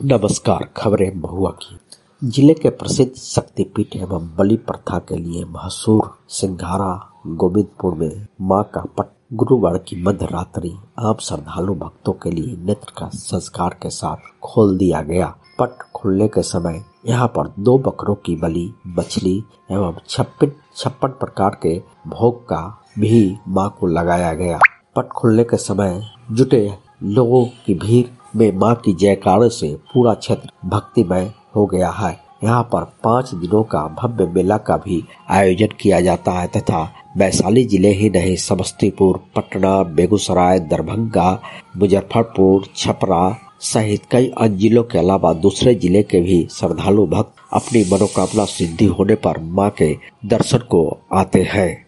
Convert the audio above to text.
नमस्कार। खबरें महुआ की। जिले के प्रसिद्ध शक्तिपीठ एवं बलि प्रथा के लिए मशहूर सिंघारा गोविंदपुर में मां का पट गुरुवार की मध्य रात्रि आम श्रद्धालु भक्तों के लिए नेत्र का संस्कार के साथ खोल दिया गया। पट खुलने के समय यहां पर 2 बकरों की बलि, मछली एवं 56 प्रकार के भोग का भी मां को लगाया गया। पट खुलने के समय जुटे लोगों की भीड़ में मां की जयकारों से पूरा क्षेत्र भक्तिमय हो गया है। यहाँ पर 5 दिनों का भव्य मेला का भी आयोजन किया जाता है तथा वैशाली जिले ही नहीं समस्तीपुर, पटना, बेगूसराय, दरभंगा, मुजफ्फरपुर, छपरा सहित कई अन्य जिलों के अलावा दूसरे जिले के भी श्रद्धालु भक्त अपनी मनोकामना सिद्धि होने पर मां के दर्शन को आते हैं।